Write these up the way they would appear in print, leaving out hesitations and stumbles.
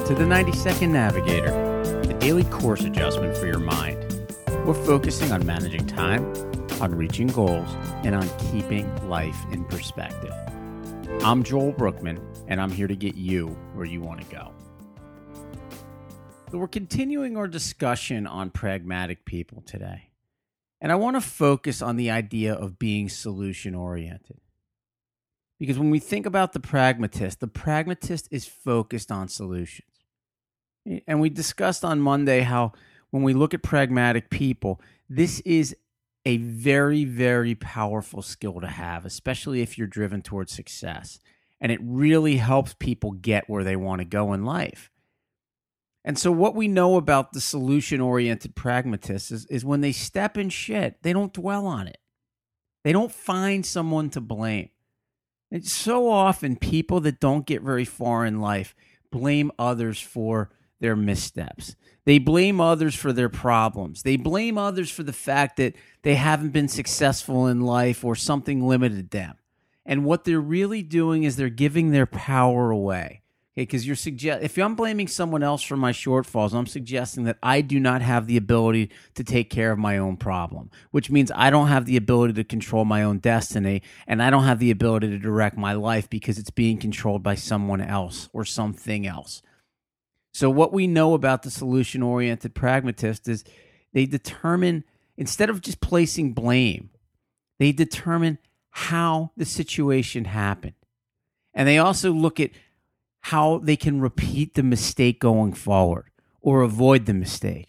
to the 90-Second Navigator, the daily course adjustment for your mind. We're focusing on managing time, on reaching goals, and on keeping life in perspective. I'm Joel Brookman, and I'm here to get you where you want to go. So we're continuing our discussion on pragmatic people today. And I want to focus on the idea of being solution-oriented. Because when we think about the pragmatist is focused on solutions. And we discussed on Monday how when we look at pragmatic people, this is a very, very powerful skill to have, especially if you're driven towards success. And it really helps people get where they want to go in life. And so what we know about the solution-oriented pragmatists is when they step in shit, they don't dwell on it. They don't find someone to blame. It's so often people that don't get very far in life blame others for their missteps. They blame others for their problems. They blame others for the fact that they haven't been successful in life or something limited them. And what they're really doing is they're giving their power away. Because if I'm blaming someone else for my shortfalls, I'm suggesting that I do not have the ability to take care of my own problem, which means I don't have the ability to control my own destiny, and I don't have the ability to direct my life because it's being controlled by someone else or something else. So what we know about the solution-oriented pragmatist is they determine, instead of just placing blame, they determine how the situation happened. And they also look at how they can repeat the mistake going forward or avoid the mistake.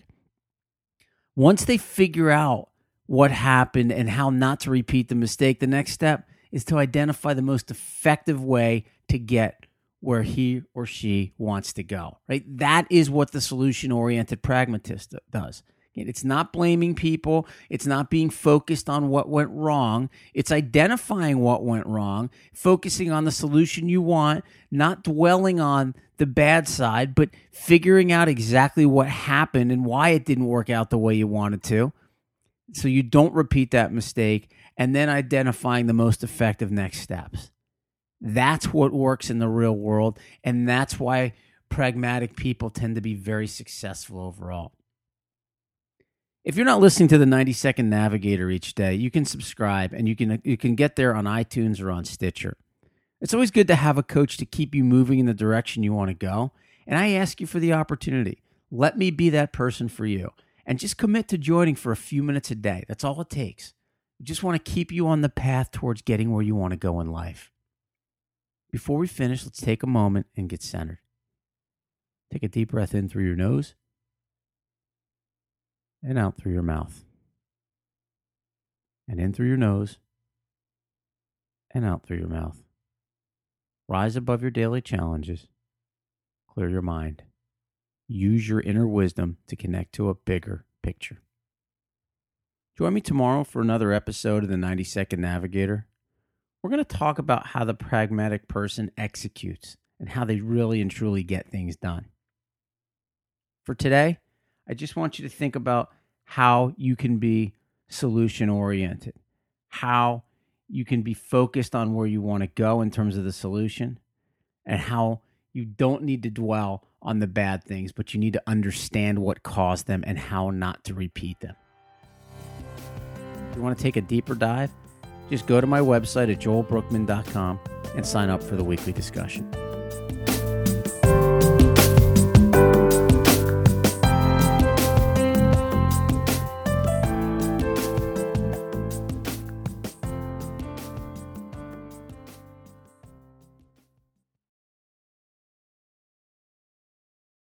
Once they figure out what happened and how not to repeat the mistake, the next step is to identify the most effective way to get where he or she wants to go, right? That is what the solution-oriented pragmatist does. It's not blaming people. It's not being focused on what went wrong. It's identifying what went wrong, focusing on the solution you want, not dwelling on the bad side, but figuring out exactly what happened and why it didn't work out the way you wanted to, so you don't repeat that mistake, and then identifying the most effective next steps. That's what works in the real world, and that's why pragmatic people tend to be very successful overall. If you're not listening to the 90-Second Navigator each day, you can subscribe, and you can get there on iTunes or on Stitcher. It's always good to have a coach to keep you moving in the direction you want to go, and I ask you for the opportunity. Let me be that person for you, and just commit to joining for a few minutes a day. That's all it takes. We just want to keep you on the path towards getting where you want to go in life. Before we finish, let's take a moment and get centered. Take a deep breath in through your nose and out through your mouth. And in through your nose and out through your mouth. Rise above your daily challenges. Clear your mind. Use your inner wisdom to connect to a bigger picture. Join me tomorrow for another episode of the 90-Second Navigator. We're going to talk about how the pragmatic person executes and how they really and truly get things done. For today, I just want you to think about how you can be solution-oriented, how you can be focused on where you want to go in terms of the solution, and how you don't need to dwell on the bad things, but you need to understand what caused them and how not to repeat them. If you want to take a deeper dive, just go to my website at joelbrookman.com and sign up for the weekly discussion.